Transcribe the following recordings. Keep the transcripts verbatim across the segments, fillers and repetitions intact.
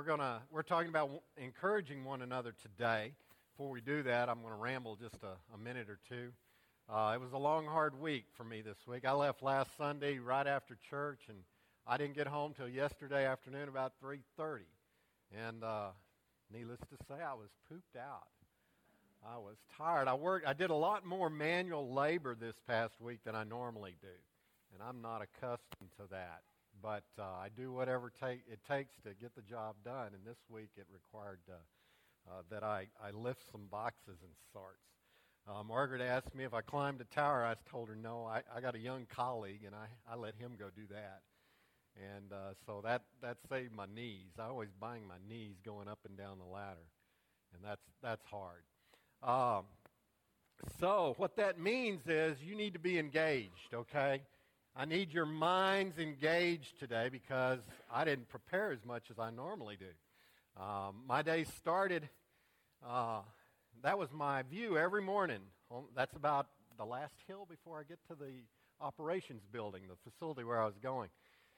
gonna we're talking about w- encouraging one another today. Before we do that, I'm going to ramble just a, a minute or two. Uh, it was a long, hard week for me this week. I left last Sunday right after church, and I didn't get home till yesterday afternoon about three thirty. And uh, needless to say, I was pooped out. I was tired. I worked. I did a lot more manual labor this past week than I normally do, and I'm not accustomed to that. But uh, I do whatever take, it takes to get the job done, and this week it required uh, uh, that I, I lift some boxes and sorts. Uh, Margaret asked me if I climbed a tower. I told her no. I, I got a young colleague, and I, I let him go do that. And uh, so that, that saved my knees. I always bang my knees going up and down the ladder, and that's that's hard. Um, so what that means is you need to be engaged, okay? I need your minds engaged today because I didn't prepare as much as I normally do. Um, my day started, uh, that was my view every morning. That's about the last hill before I get to the operations building, the facility where I was going.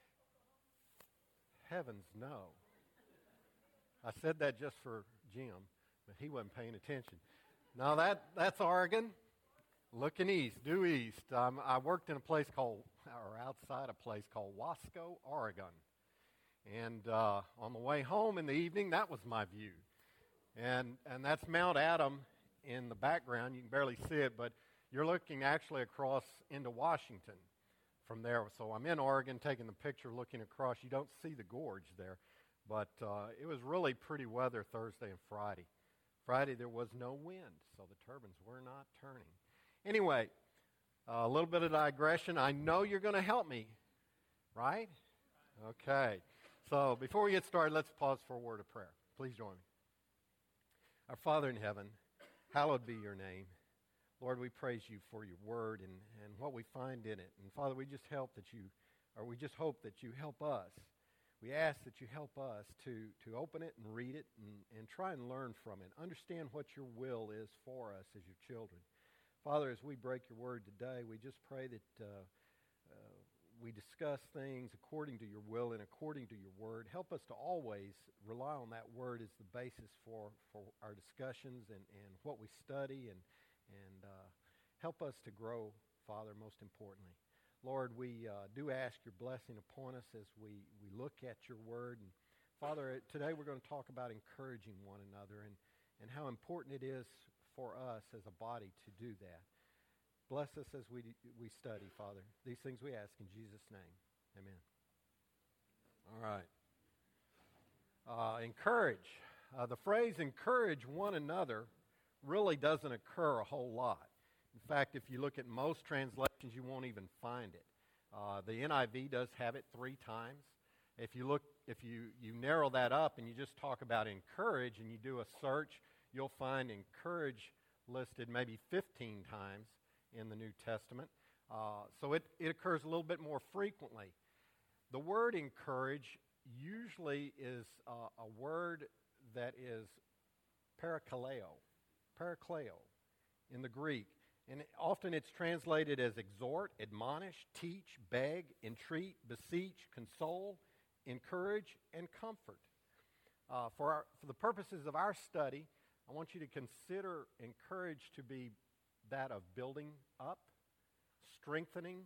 Heavens, no. I said that just for Jim, but he wasn't paying attention. Now that that's Oregon. Looking east, due east. Um, I worked in a place called, or outside a place called Wasco, Oregon. And uh, on the way home in the evening, that was my view. And and that's Mount Adam in the background. You can barely see it, but you're looking actually across into Washington from there. So I'm in Oregon taking the picture, looking across. You don't see the gorge there, but uh, it was really pretty weather Thursday and Friday. Friday there was no wind, so the turbines were not turning. Anyway, uh, a little bit of digression. I know you're going to help me, right? Okay. So before we get started, let's pause for a word of prayer. Please join me. Our Father in heaven, hallowed be your name. Lord, we praise you for your word and, and what we find in it. And Father, we just help that you, or we just hope that you help us. We ask that you help us to, to open it and read it and, and try and learn from it. Understand what your will is for us as your children. Father, as we break your word today, we just pray that uh, uh, we discuss things according to your will and according to your word. Help us to always rely on that word as the basis for, for our discussions and, and what we study, and, and uh, help us to grow, Father, most importantly. Lord, we uh, do ask your blessing upon us as we, we look at your word. And Father, today we're going to talk about encouraging one another and, and how important it is for us as a body to do that. Bless us as we we study, Father. These things we ask in Jesus' name. Amen. All right. Uh, encourage. Uh, the phrase encourage one another really doesn't occur a whole lot. In fact, if you look at most translations, you won't even find it. Uh, the N I V does have it three times. If you look, if you, you narrow that up and you just talk about encourage and you do a search, you'll find encourage listed maybe fifteen times in the New Testament. Uh, so it, it occurs a little bit more frequently. The word encourage usually is uh, a word that is parakaleo, parakaleo in the Greek. And often it's translated as exhort, admonish, teach, beg, entreat, beseech, console, encourage, and comfort. Uh, for, our, for the purposes of our study, I want you to consider encourage to be that of building up, strengthening,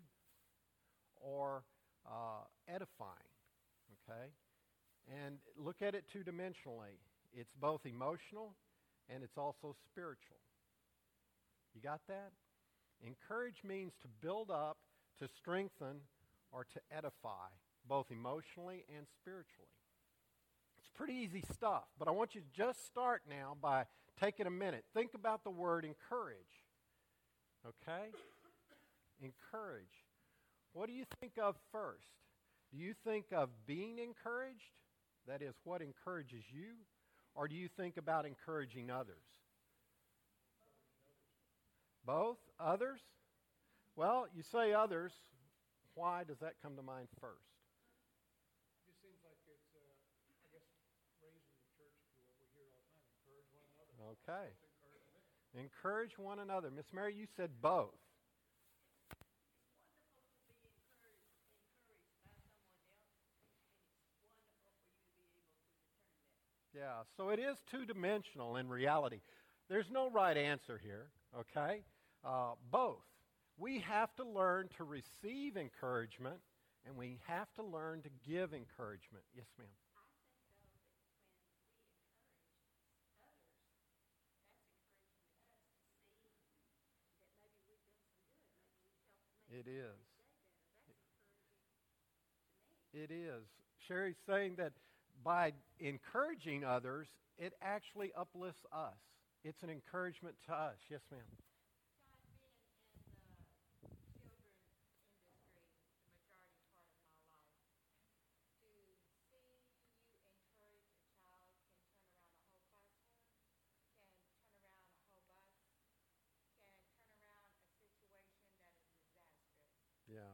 or uh, edifying, okay? And look at it two-dimensionally. It's both emotional and it's also spiritual. You got that? Encourage means to build up, to strengthen, or to edify, both emotionally and spiritually. It's pretty easy stuff, but I want you to just start now by taking a minute. Think about the word encourage. Okay? Encourage. What do you think of first? Do you think of being encouraged? That is, what encourages you? Or do you think about encouraging others? Both? Others? Well, you say others. Why does that come to mind first? It just seems like it's, uh, I guess, raised in the church, if you will. We hear it all the time. Encourage one another. Okay. Encourage one another. Miss Mary, you said both. Yeah, so it is two-dimensional in reality. There's no right answer here, okay? Uh, both. We have to learn to receive encouragement, and we have to learn to give encouragement. Yes, ma'am. It is. It is. Sherry's saying that by encouraging others, it actually uplifts us. It's an encouragement to us. Yes, ma'am. Yeah.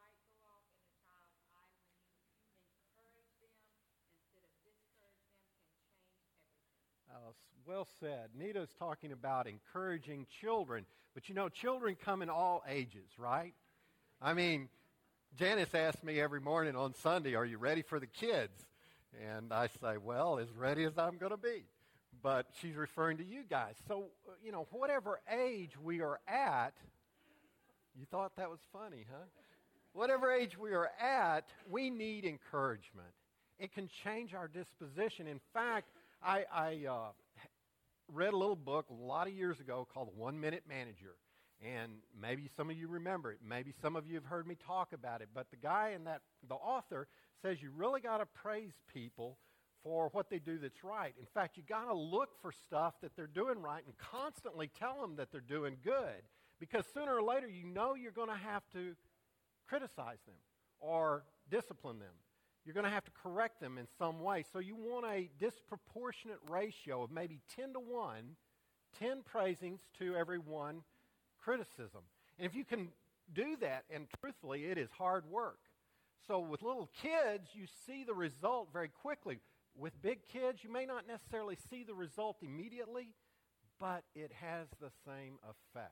Uh, well said. Nita's talking about encouraging children. But you know, children come in all ages, right? I mean, Janice asks me every morning on Sunday, are you ready for the kids? And I say, well, as ready as I'm going to be. But she's referring to you guys. So, you know, whatever age we are at, you thought that was funny, huh? Whatever age we are at, we need encouragement. It can change our disposition. In fact, I, I uh, read a little book a lot of years ago called The One Minute Manager. And maybe some of you remember it. Maybe some of you have heard me talk about it. But the guy in that, the author, says you really got to praise people for what they do that's right. In fact, you got to look for stuff that they're doing right and constantly tell them that they're doing good. Because sooner or later, you know you're going to have to criticize them or discipline them. You're going to have to correct them in some way. So you want a disproportionate ratio of maybe ten to one, ten praisings to every one criticism. And if you can do that, and truthfully, it is hard work. So with little kids, you see the result very quickly. With big kids, you may not necessarily see the result immediately, but it has the same effect.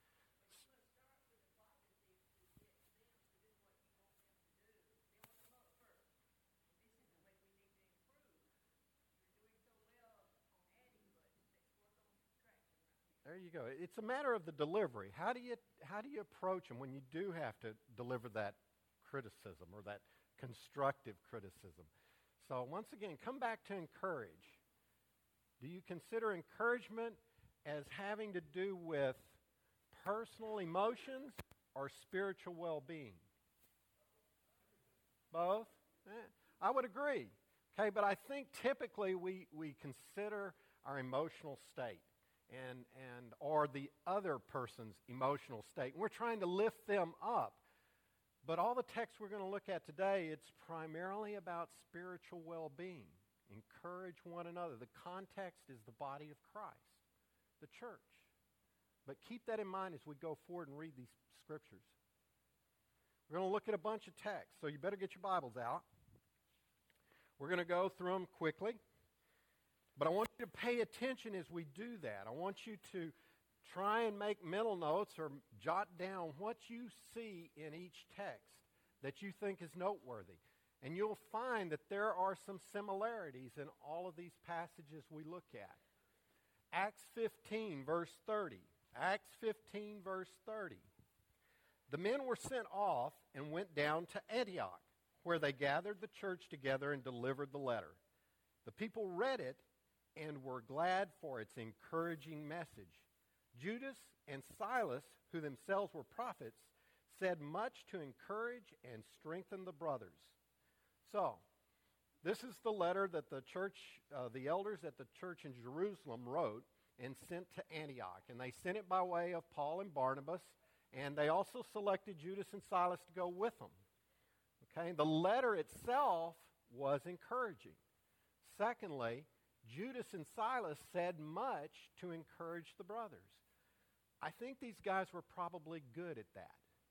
There you go. It's a matter of the delivery. How do you how do you approach them when you do have to deliver that criticism or that constructive criticism? So once again, come back to encourage. Do you consider encouragement as having to do with personal emotions or spiritual well-being? Both? Eh, I would agree. Okay, but I think typically we, we consider our emotional state. And, and or the other person's emotional state. And we're trying to lift them up. But all the texts we're going to look at today, it's primarily about spiritual well-being. Encourage one another. The context is the body of Christ, the church. But keep that in mind as we go forward and read these scriptures. We're going to look at a bunch of texts, so you better get your Bibles out. We're going to go through them quickly. But I want you to pay attention as we do that. I want you to try and make mental notes or jot down what you see in each text that you think is noteworthy. And you'll find that there are some similarities in all of these passages we look at. Acts fifteen, verse thirty. Acts fifteen, verse thirty. The men were sent off and went down to Antioch, where they gathered the church together and delivered the letter. The people read it and were glad for its encouraging message. Judas and Silas, who themselves were prophets, said much to encourage and strengthen the brothers. So, this is the letter that the church, uh, the elders at the church in Jerusalem wrote and sent to Antioch. And they sent it by way of Paul and Barnabas, and they also selected Judas and Silas to go with them. Okay, the letter itself was encouraging. Secondly, Judas and Silas said much to encourage the brothers. I think these guys were probably good at that.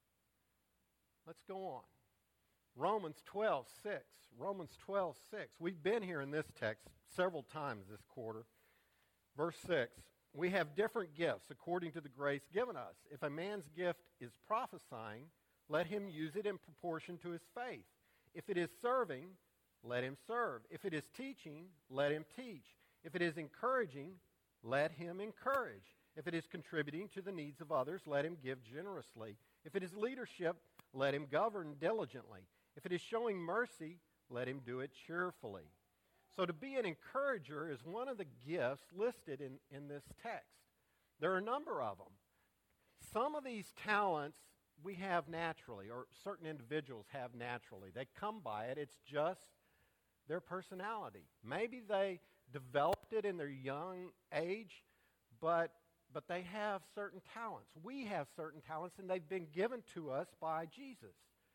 Let's go on. Romans twelve six. Romans twelve six. We've been here in this text several times this quarter. Verse six. We have different gifts according to the grace given us. If a man's gift is prophesying, let him use it in proportion to his faith. If it is serving, let him serve. If it is teaching, let him teach. If it is encouraging, let him encourage. If it is contributing to the needs of others, let him give generously. If it is leadership, let him govern diligently. If it is showing mercy, let him do it cheerfully. So to be an encourager is one of the gifts listed in, in this text. There are a number of them. Some of these talents we have naturally, or certain individuals have naturally. They come by it. It's just their personality. Maybe they developed it in their young age, but but they have certain talents. We have certain talents, and they've been given to us by Jesus.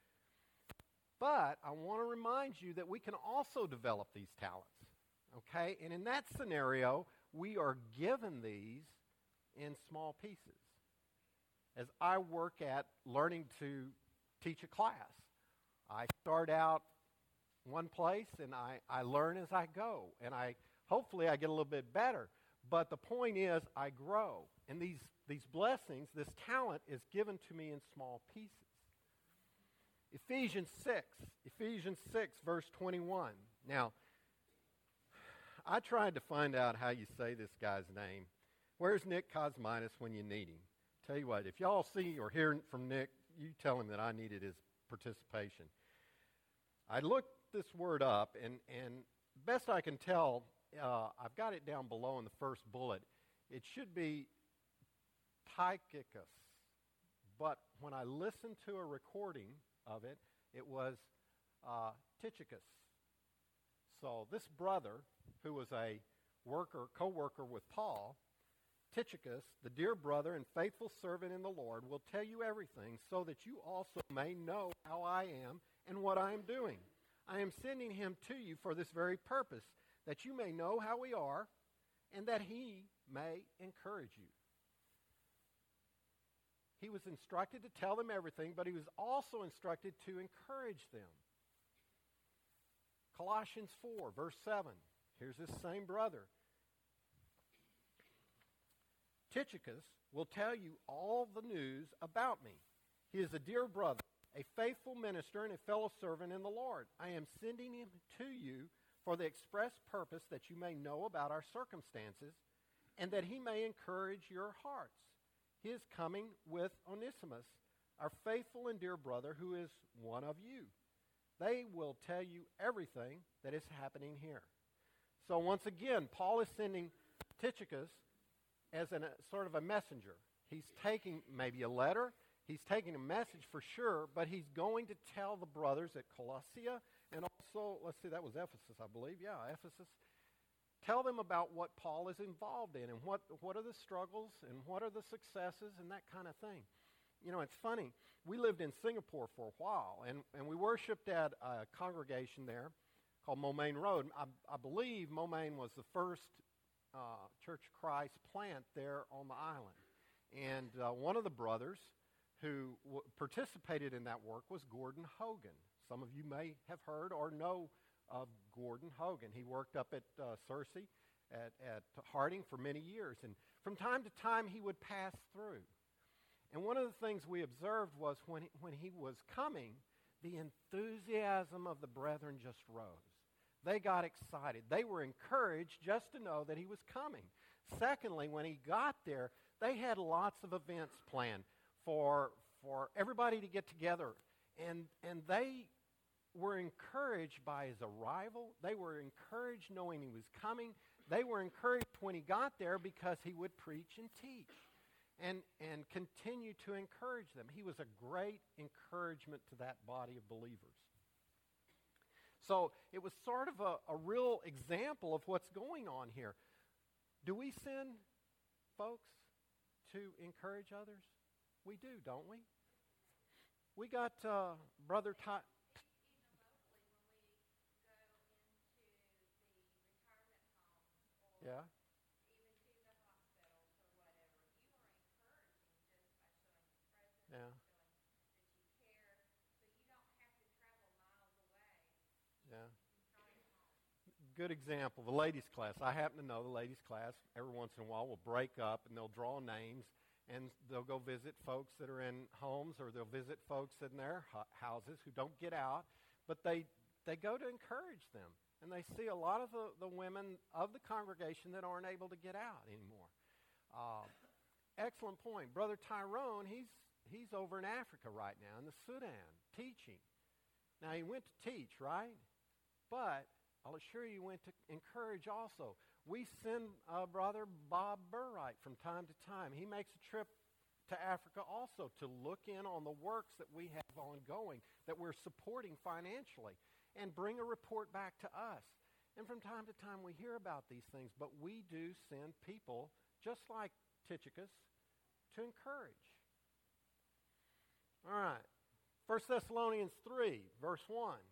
But I want to remind you that we can also develop these talents, okay? And in that scenario, we are given these in small pieces. As I work at learning to teach a class, I start out one place, and I, I learn as I go, and I hopefully I get a little bit better. But the point is, I grow. And these, these blessings, this talent is given to me in small pieces. Ephesians six, Ephesians six, verse twenty-one. Now, I tried to find out how you say this guy's name. Where's Nick Cosmitis when you need him? Tell you what, if y'all see or hear from Nick, you tell him that I needed his participation. I looked this word up, and, and best I can tell, uh, I've got it down below in the first bullet. It should be Tychicus. But when I listened to a recording of it, it was uh, Tychicus. So this brother, who was a worker, co-worker with Paul, Tychicus, the dear brother and faithful servant in the Lord, will tell you everything so that you also may know how I am and what I am doing. I am sending him to you for this very purpose, that you may know how we are and that he may encourage you. He was instructed to tell them everything, but he was also instructed to encourage them. Colossians four, verse seven. Here's this same brother. Tychicus will tell you all the news about me. He is a dear brother, a faithful minister, and a fellow servant in the Lord. I am sending him to you for the express purpose that you may know about our circumstances and that he may encourage your hearts. He is coming with Onesimus, our faithful and dear brother, who is one of you. They will tell you everything that is happening here. So once again, Paul is sending Tychicus as an, a sort of a messenger. He's taking maybe a letter. He's taking a message for sure, but he's going to tell the brothers at Colossia and also, let's see, that was Ephesus, I believe. Yeah, Ephesus. Tell them about what Paul is involved in and what, what are the struggles and what are the successes and that kind of thing. You know, it's funny. We lived in Singapore for a while, and, and we worshipped at a congregation there called Momaine Road. I, I believe Momaine was the first uh, Church of Christ plant there on the island. And uh, one of the brothers who w- participated in that work was Gordon Hogan. Some of you may have heard or know of Gordon Hogan. He worked up at uh, Searcy at, at Harding for many years. And from time to time, he would pass through. And one of the things we observed was when he, when he was coming, the enthusiasm of the brethren just rose. They got excited. They were encouraged just to know that he was coming. Secondly, when he got there, they had lots of events planned for, for everybody to get together. And, and they were encouraged by his arrival. They were encouraged knowing he was coming. They were encouraged when he got there because he would preach and teach and, and continue to encourage them. He was a great encouragement to that body of believers. So it was sort of a, a real example of what's going on here. Do we send folks to encourage others? We do, don't we? We got uh, Brother Ty. Yeah. Yeah. Yeah. Good example, the ladies' class. I happen to know the ladies' class every once in a while will break up and they'll draw names and they'll go visit folks that are in homes or they'll visit folks in their houses who don't get out, but they they go to encourage them. And they see a lot of the, the women of the congregation that aren't able to get out anymore. Uh, excellent point. Brother Tyrone, he's, he's over in Africa right now, in the Sudan, teaching. Now, he went to teach, right? But I'll assure you, he went to encourage also. We send uh, Brother Bob Burright from time to time. He makes a trip to Africa also to look in on the works that we have ongoing, that we're supporting financially, and bring a report back to us. And from time to time we hear about these things, but we do send people, just like Tychicus, to encourage. All right. First Thessalonians three, verse one.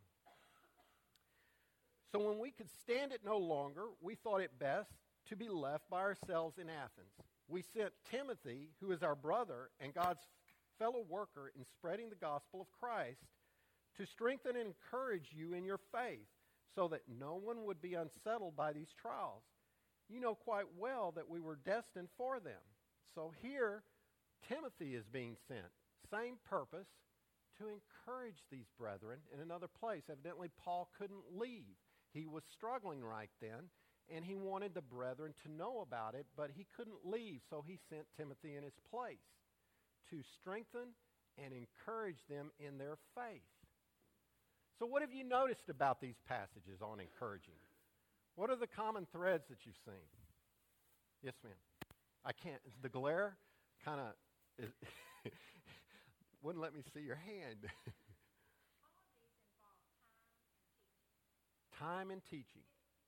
So when we could stand it no longer, we thought it best to be left by ourselves in Athens. We sent Timothy, who is our brother and God's fellow worker in spreading the gospel of Christ, to strengthen and encourage you in your faith, so that no one would be unsettled by these trials. You know quite well that we were destined for them. So here, Timothy is being sent. Same purpose, to encourage these brethren in another place. Evidently, Paul couldn't leave. He was struggling right then, and he wanted the brethren to know about it, but he couldn't leave, so he sent Timothy in his place to strengthen and encourage them in their faith. So what have you noticed about these passages on encouraging? What are the common threads that you've seen? Yes, ma'am. I can't. The glare kind of wouldn't let me see your hand. All of these involve time and teaching. Time and teaching.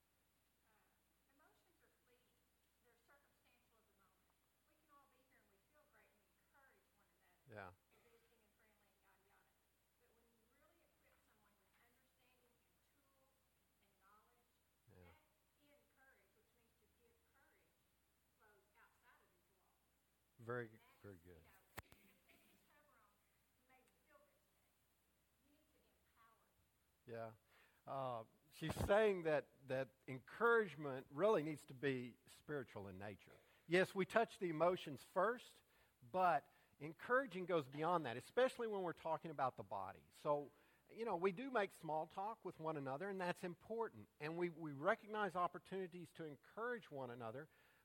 Uh, emotions are fleeting. They're circumstantial of the moment. We can all be here and we feel great and we encourage one another. Yeah. Visiting and friendly and yada yada. But when you really equip someone with understanding and tools and knowledge, Yeah. that in courage, which means to give courage, flows outside of these walls. Very, And that's, very good. You know, just cover on who made me feel good today. You need to empower. Yeah. Uh, she's saying that, that encouragement really needs to be spiritual in nature. Yes, we touch the emotions first, but encouraging goes beyond that, especially when we're talking about the body. So, you know, we do make small talk with one another, and that's important. And we, we recognize opportunities to encourage one another,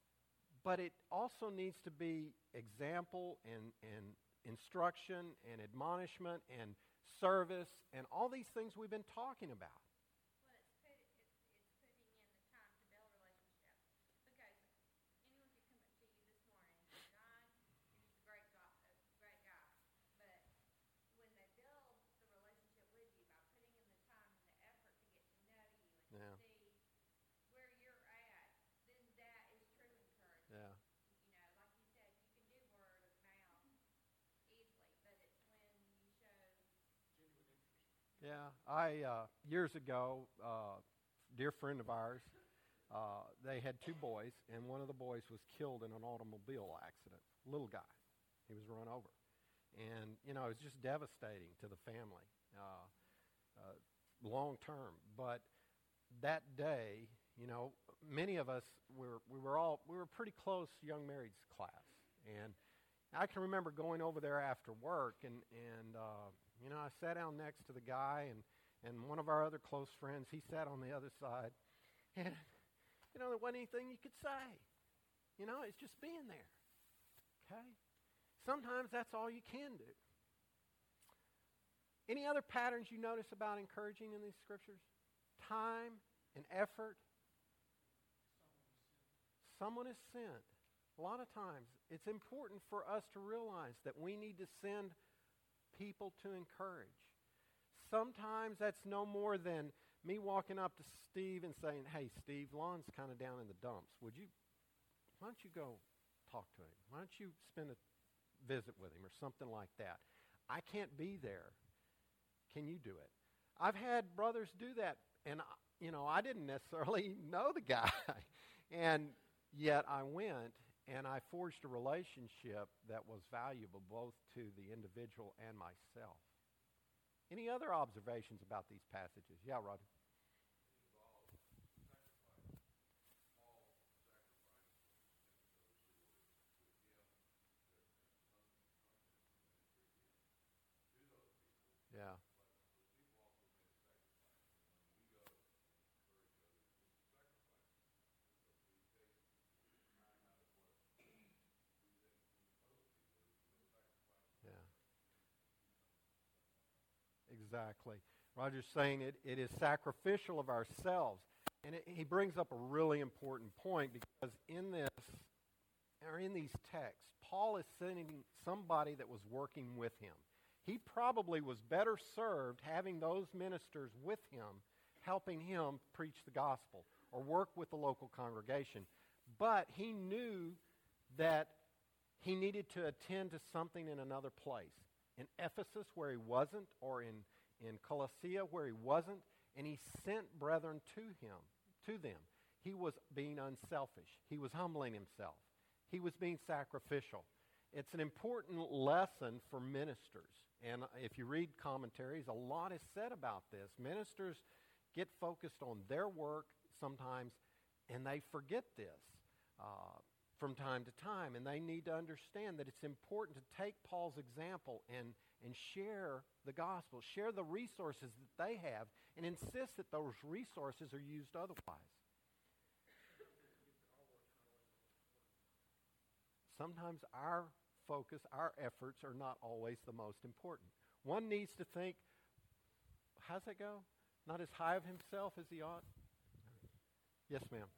but it also needs to be example and, and instruction and admonishment and service and all these things we've been talking about. Well, it's, put, it's, it's putting in the time to build a relationship. Because anyone could come up to you this morning and say, John, you're just a great guy, a great guy. But when they build the relationship with you by putting in the time and the effort to get to know you and Yeah. to see where you're at, then that is true encouragement. Yeah. You know, like you said, you can do word of mouth easily, but it's when you show Genuine interest. Yeah, I uh, years ago, uh, dear friend of ours, uh, they had two boys, and one of the boys was killed in an automobile accident. Little guy, he was run over, and you know it was just devastating to the family, uh, uh, long term. But that day, you know, many of us were we were all we were pretty close young marrieds class, and I can remember going over there after work, and and uh, you know I sat down next to the guy, and and one of our other close friends, he sat on the other side, and you know there wasn't anything you could say, you know it's just being there. Okay, sometimes that's all you can do. Any other patterns you notice about encouraging in these scriptures? Time and effort. Someone is sent. A lot of times, it's important for us to realize that we need to send people to encourage. Sometimes that's no more than me walking up to Steve and saying, hey, Steve, Lon's kind of down in the dumps. Would you, why don't you go talk to him? Why don't you spend a visit with him or something like that? I can't be there. Can you do it? I've had brothers do that, and, you know, I didn't necessarily know the guy. And yet I went, and I forged a relationship that was valuable both to the individual and myself. Any other observations about these passages? Yeah, Roger. Yeah. Exactly. Roger's saying it, it is sacrificial of ourselves. And it, he brings up a really important point because in this, or in these texts, Paul is sending somebody that was working with him. He probably was better served having those ministers with him, helping him preach the gospel or work with the local congregation. But he knew that he needed to attend to something in another place. In Ephesus where he wasn't, or in, in Colossae where he wasn't, and he sent brethren to him, to them. He was being unselfish. He was humbling himself. He was being sacrificial. It's an important lesson for ministers. And if you read commentaries, a lot is said about this. Ministers get focused on their work sometimes, and they forget this uh, from time to time. And they need to understand that it's important to take Paul's example and, and share the gospel, share the resources that they have, and insist that those resources are used otherwise. Sometimes our focus, our efforts are not always the most important. One needs to think, how's that go? Not as high of himself as he ought? Yes, ma'am.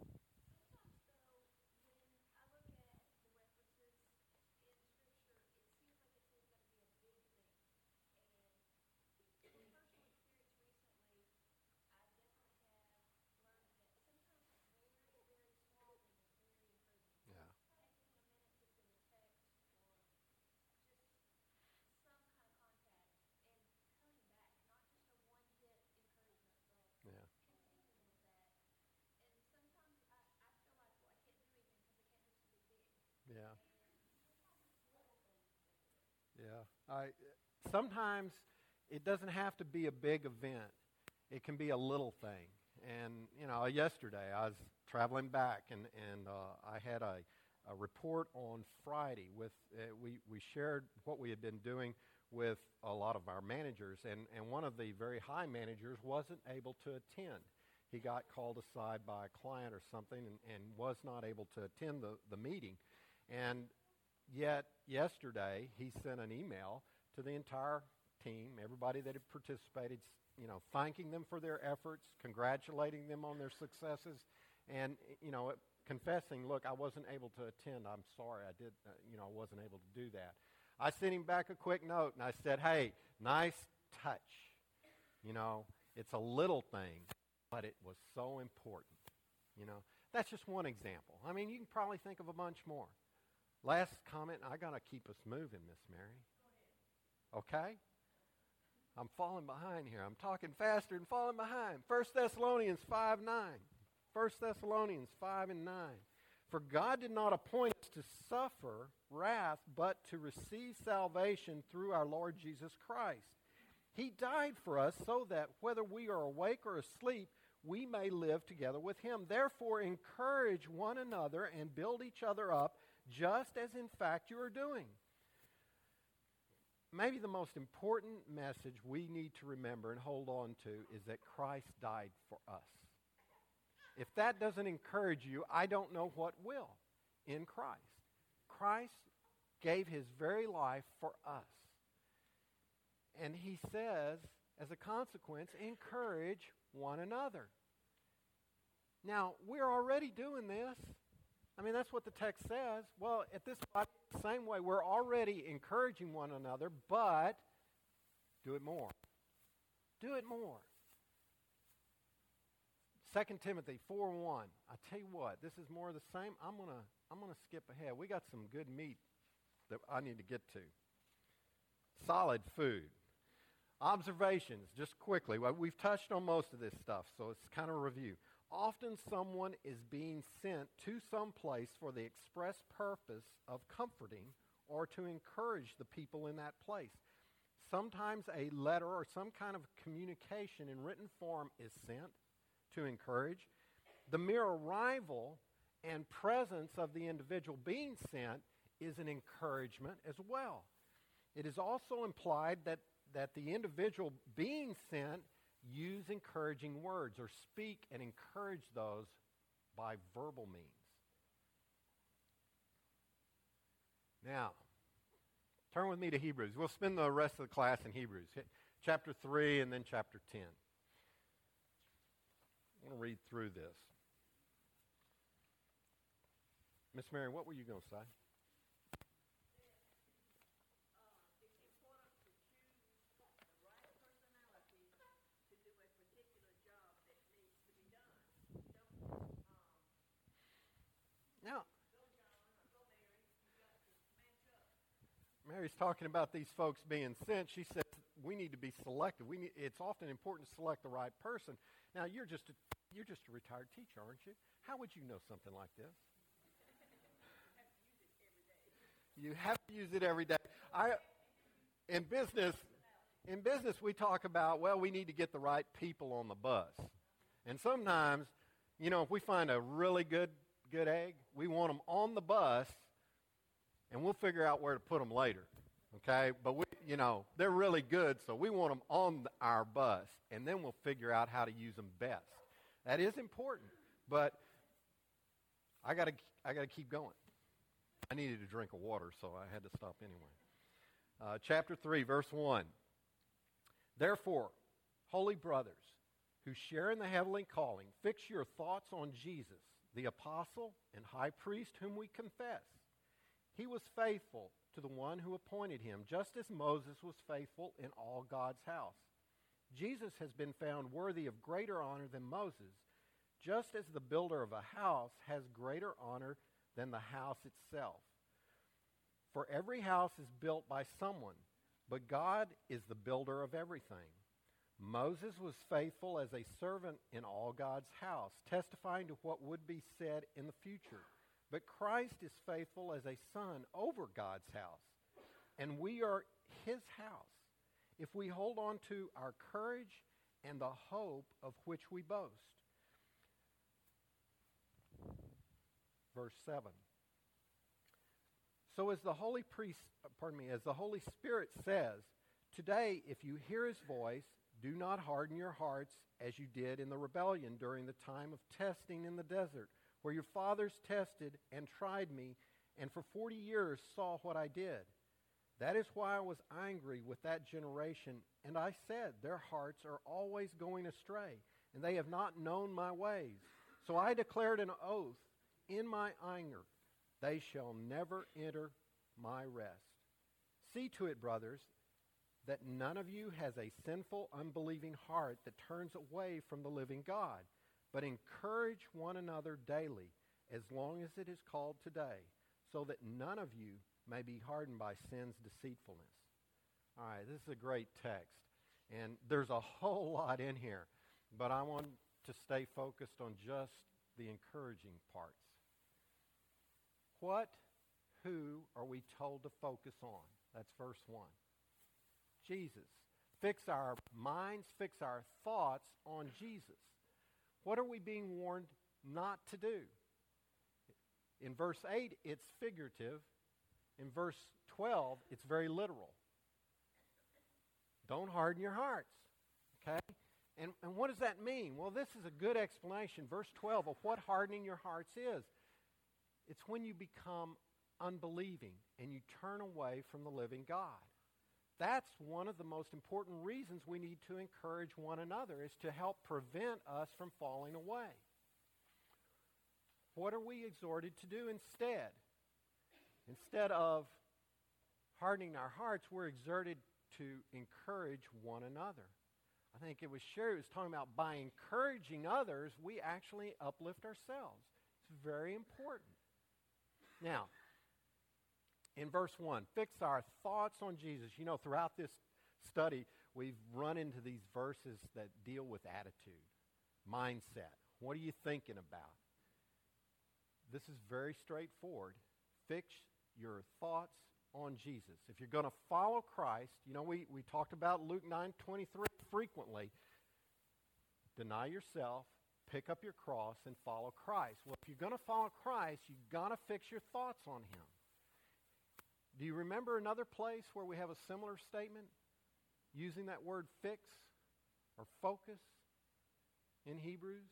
Yeah. Yeah. I sometimes it doesn't have to be a big event. It can be a little thing. And, you know, yesterday I was traveling back and, and uh, I had a, a report on Friday with, uh, we, we shared what we had been doing with a lot of our managers, and, and one of the very high managers wasn't able to attend. He got called aside by a client or something and, and was not able to attend the, the meeting. And yet, yesterday, he sent an email to the entire team, everybody that had participated, you know, thanking them for their efforts, congratulating them on their successes, and, you know, confessing, look, I wasn't able to attend. I'm sorry, I did, uh, you know, I wasn't able to do that. I sent him back a quick note, and I said, hey, nice touch. You know, it's a little thing, but it was so important. You know, that's just one example. I mean, you can probably think of a bunch more. Last comment, I got to keep us moving, Miss Mary. Okay? I'm falling behind here. I'm talking faster and falling behind. First Thessalonians five nine. First Thessalonians five and nine. For God did not appoint us to suffer wrath, but to receive salvation through our Lord Jesus Christ. He died for us so that whether we are awake or asleep, we may live together with him. Therefore, encourage one another and build each other up, just as in fact you are doing. Maybe the most important message we need to remember and hold on to is that Christ died for us. If that doesn't encourage you, I don't know what will in Christ. Christ gave his very life for us. And he says, as a consequence, encourage one another. Now, we're already doing this. I mean, that's what the text says. Well, at this point, the same way, we're already encouraging one another, but do it more. Do it more. Second Timothy four one. I tell you what, this is more of the same. I'm going to I'm gonna skip ahead. We got some good meat that I need to get to. Solid food. Observations, just quickly. Well, we've touched on most of this stuff, so it's kind of a review. Often someone is being sent to some place for the express purpose of comforting or to encourage the people in that place. Sometimes a letter or some kind of communication in written form is sent to encourage. The mere arrival and presence of the individual being sent is an encouragement as well. It is also implied that, that the individual being sent use encouraging words or speak and encourage those by verbal means. Now, turn with me to Hebrews. We'll spend the rest of the class in Hebrews. chapter three and then chapter ten. I want to read through this. Miss Mary, what were you going to say? Now, Mary's talking about these folks being sent. She says we need to be selective. We need, it's often important to select the right person. Now, you're just a, you're just a retired teacher, aren't you? How would you know something like this? You have to use it every day. I, in business, in business, we talk about, well, we need to get the right people on the bus. And sometimes, you know, if we find a really good good egg, we want them on the bus, and we'll figure out where to put them later, okay? But, we, you know, they're really good, so we want them on the, our bus, and then we'll figure out how to use them best. That is important, but I got to I got to keep going. I needed a drink of water, so I had to stop anyway. Uh, chapter three, verse one. Therefore, holy brothers, who share in the heavenly calling, fix your thoughts on Jesus, the apostle and high priest whom we confess. He was faithful to the one who appointed him, just as Moses was faithful in all God's house. Jesus has been found worthy of greater honor than Moses, just as the builder of a house has greater honor than the house itself. For every house is built by someone, but God is the builder of everything. Moses was faithful as a servant in all God's house, testifying to what would be said in the future. But Christ is faithful as a son over God's house, and we are his house, if we hold on to our courage and the hope of which we boast. Verse seven. So as the Holy Priest, pardon me, as the Holy Spirit says, today if you hear his voice, do not harden your hearts as you did in the rebellion during the time of testing in the desert, where your fathers tested and tried me, and for forty years saw what I did. That is why I was angry with that generation, and I said, their hearts are always going astray, and they have not known my ways. So I declared an oath in my anger, they shall never enter my rest. See to it, brothers, that none of you has a sinful, unbelieving heart that turns away from the living God, but encourage one another daily, as long as it is called today, so that none of you may be hardened by sin's deceitfulness. All right, this is a great text, and there's a whole lot in here, but I want to stay focused on just the encouraging parts. What, who are we told to focus on? That's verse one. Jesus. Fix our minds, fix our thoughts on Jesus. What are we being warned not to do? In verse eight, it's figurative. In verse twelve, it's very literal. Don't harden your hearts. Okay? And, and what does that mean? Well, this is a good explanation, verse twelve, of what hardening your hearts is. It's when you become unbelieving and you turn away from the living God. That's one of the most important reasons we need to encourage one another, is to help prevent us from falling away. What are we exhorted to do instead? Instead of hardening our hearts, we're exhorted to encourage one another. I think it was Sherry was talking about by encouraging others, we actually uplift ourselves. It's very important. Now, in verse one, fix our thoughts on Jesus. You know, throughout this study, we've run into these verses that deal with attitude, mindset. What are you thinking about? This is very straightforward. Fix your thoughts on Jesus. If you're going to follow Christ, you know, we, we talked about Luke nine twenty-three frequently. Deny yourself, pick up your cross, and follow Christ. Well, if you're going to follow Christ, you've got to fix your thoughts on him. Do you remember another place where we have a similar statement using that word fix or focus in Hebrews?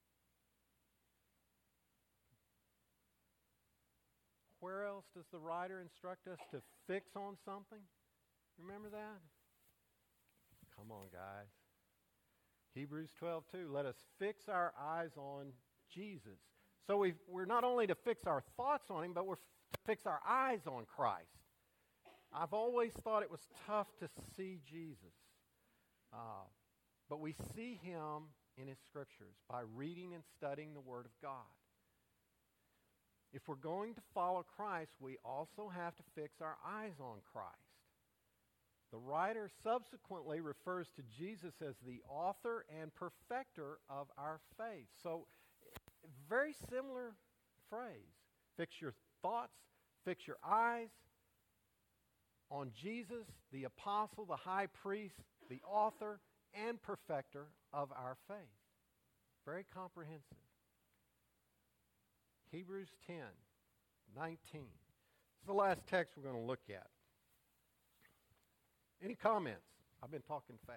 Where else does the writer instruct us to fix on something? Remember that? Come on, guys. Hebrews twelve two. Let us fix our eyes on Jesus. So we've, we're not only to fix our thoughts on him, but we're f- to fix our eyes on Christ. I've always thought it was tough to see Jesus. Uh, but we see him in his scriptures by reading and studying the Word of God. If we're going to follow Christ, we also have to fix our eyes on Christ. The writer subsequently refers to Jesus as the author and perfecter of our faith. So, very similar phrase. Fix your thoughts, fix your eyes on Jesus, the apostle, the high priest, the author and perfecter of our faith. Very comprehensive. Hebrews ten nineteen. It's the last text we're going to look at. Any comments? I've been talking fast.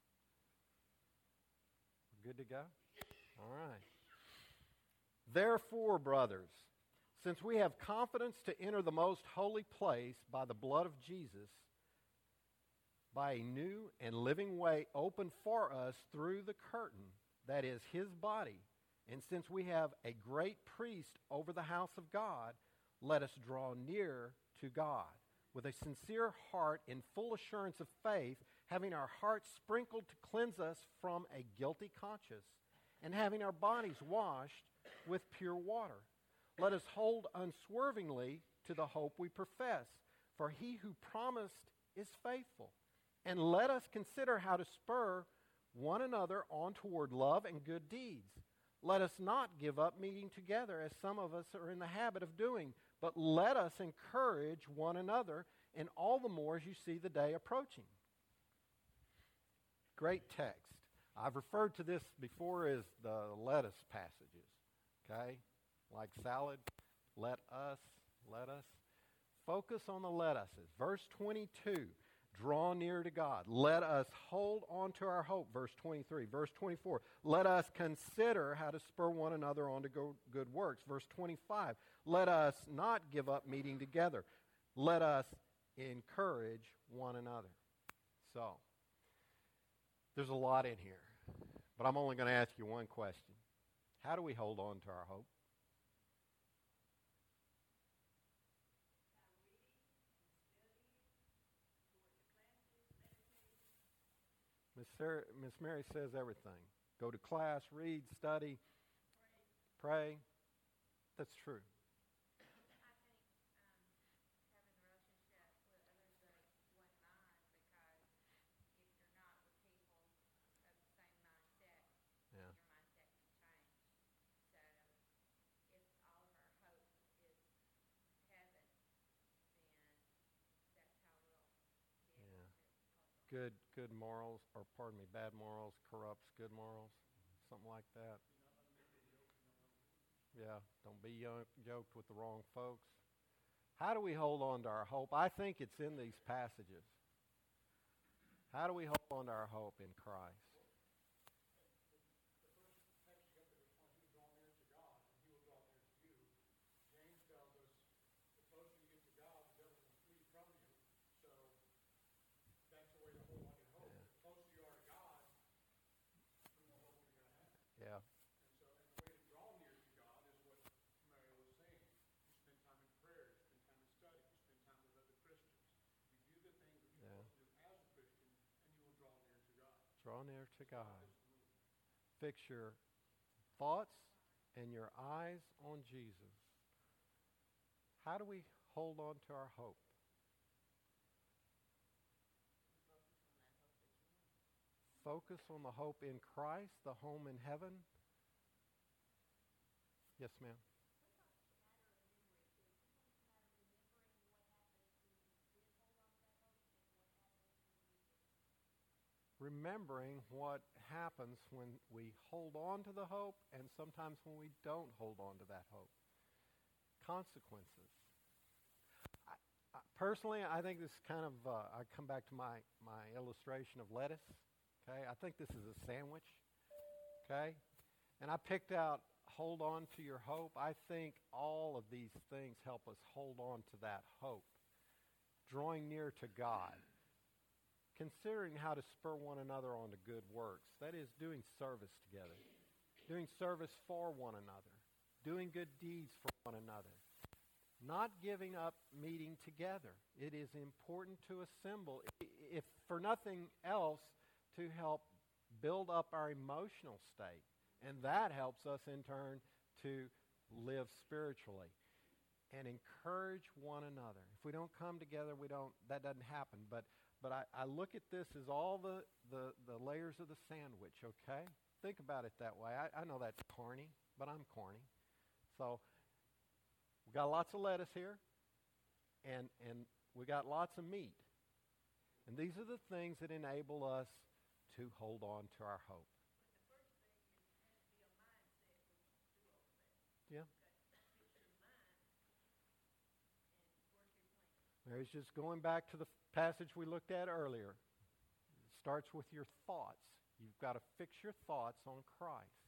We're good to go? All right. Therefore, brothers, since we have confidence to enter the most holy place by the blood of Jesus, by a new and living way opened for us through the curtain, that is his body, and since we have a great priest over the house of God, let us draw near to God with a sincere heart in full assurance of faith, having our hearts sprinkled to cleanse us from a guilty conscience, and having our bodies washed with pure water. Let us hold unswervingly to the hope we profess, for he who promised is faithful. And let us consider how to spur one another on toward love and good deeds. Let us not give up meeting together, as some of us are in the habit of doing, but let us encourage one another, and all the more as you see the day approaching. Great text. I've referred to this before as the lettuce passages, okay? Like salad, let us, let us. Focus on the let us's. Verse twenty-two, draw near to God. Let us hold on to our hope. Verse twenty-three. Verse twenty-four, let us consider how to spur one another on to go good works. Verse twenty-five, let us not give up meeting together. Let us encourage one another. So, there's a lot in here, but I'm only going to ask you one question. How do we hold on to our hope? Miss Sarah, Miss Mary says everything. Go to class, read, study, pray. That's true. Good, good morals, or pardon me, bad morals corrupts good morals, something like that. Yeah, don't be yoked, yoked with the wrong folks. How do we hold on to our hope? I think it's in these passages. How do we hold on to our hope in Christ? Yeah. And so, and the way to draw near to God is what Mary was saying. You spend time in prayer, you spend time in study, you spend time with other Christians. You do the things that you're Yeah. supposed to do as a Christian, and you will draw near to God. Draw near to God. Fix your thoughts and your eyes on Jesus. How do we hold on to our hope? Focus on the hope in Christ, the home in heaven. Yes, ma'am. Remembering what happens when we hold on to the hope and sometimes when we don't hold on to that hope. Consequences. I, I, personally, I think this kind of, uh, I come back to my, my illustration of lettuce. Okay, I think this is a sandwich, okay? And I picked out hold on to your hope. I think all of these things help us hold on to that hope. Drawing near to God. considering how to spur one another on to good works. That is, doing service together, doing service for one another, doing good deeds for one another, not giving up meeting together. It is important to assemble, if for nothing else, to help build up our emotional state. And that helps us in turn to live spiritually and encourage one another. If we don't come together, we don't, that doesn't happen. But but I, I look at this as all the, the, the layers of the sandwich, okay? Think about it that way. I, I know that's corny, but I'm corny. So we got lots of lettuce here, and and we got lots of meat. And these are the things that enable us to hold on to our hope. Yeah. There's just going back to the passage we looked at earlier. It starts with your thoughts. You've got to fix your thoughts on Christ.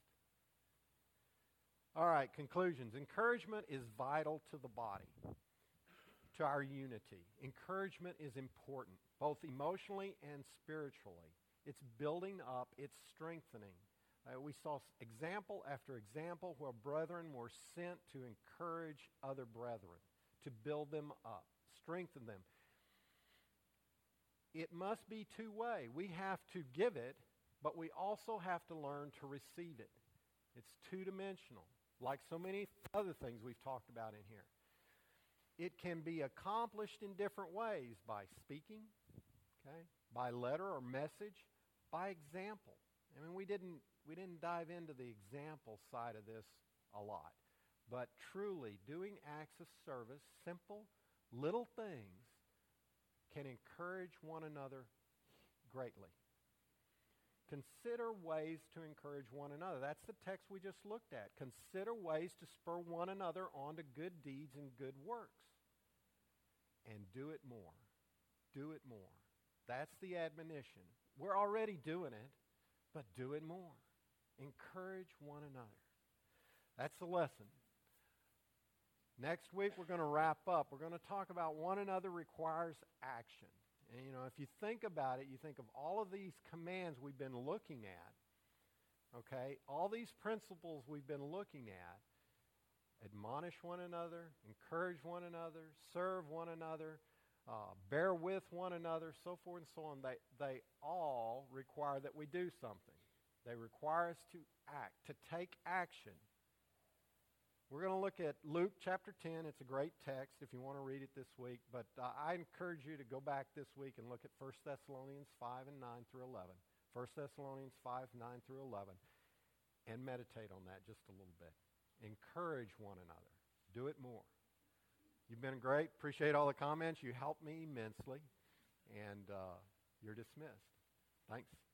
All right, conclusions. Encouragement is vital to the body, to our unity. Encouragement is important, both emotionally and spiritually. It's building up, it's strengthening. Uh, we saw example after example where brethren were sent to encourage other brethren, to build them up, strengthen them. It must be two-way. We have to give it, but we also have to learn to receive it. It's two-dimensional, like so many other things we've talked about in here. It can be accomplished in different ways, by speaking, okay, by letter or message, by example. I mean, we didn't we didn't dive into the example side of this a lot. But truly, doing acts of service, simple, little things, can encourage one another greatly. Consider ways to encourage one another. That's the text we just looked at. Consider ways to spur one another on to good deeds and good works. And do it more. Do it more. That's the admonition. We're already doing it, but do it more. Encourage one another. That's the lesson. Next week, we're going to wrap up. We're going to talk about one another requires action. And, you know, if you think about it, you think of all of these commands we've been looking at, okay, all these principles we've been looking at, admonish one another, encourage one another, serve one another, uh, bear with one another, so forth and so on. They, they all require that we do something. They require us to act, to take action. We're going to look at Luke chapter ten. It's a great text if you want to read it this week. But uh, I encourage you to go back this week and look at First Thessalonians five and nine through eleven. First Thessalonians five, nine through eleven. And meditate on that just a little bit. Encourage one another. Do it more. You've been great. Appreciate all the comments. You helped me immensely. And uh, you're dismissed. Thanks.